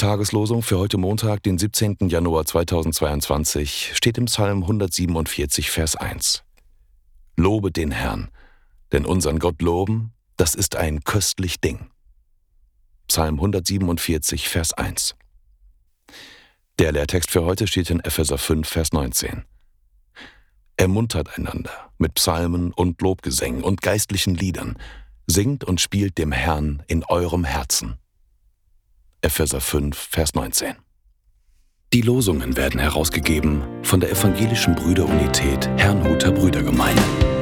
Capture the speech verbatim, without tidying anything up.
Tageslosung für heute Montag, den siebzehnten Januar zweitausendzweiundzwanzig, steht im Psalm hundertsiebenundvierzig, Vers eins. Lobe den Herrn, denn unseren Gott loben, das ist ein köstlich Ding. Psalm hundertsiebenundvierzig, Vers eins. Der Lehrtext für heute steht in Epheser fünf, Vers neunzehn. Ermuntert einander mit Psalmen und Lobgesängen und geistlichen Liedern, singt und spielt dem Herrn in eurem Herzen. Epheser fünf, Vers neunzehn. Die Losungen werden herausgegeben von der Evangelischen Brüderunität Herrnhuter Brüdergemeine.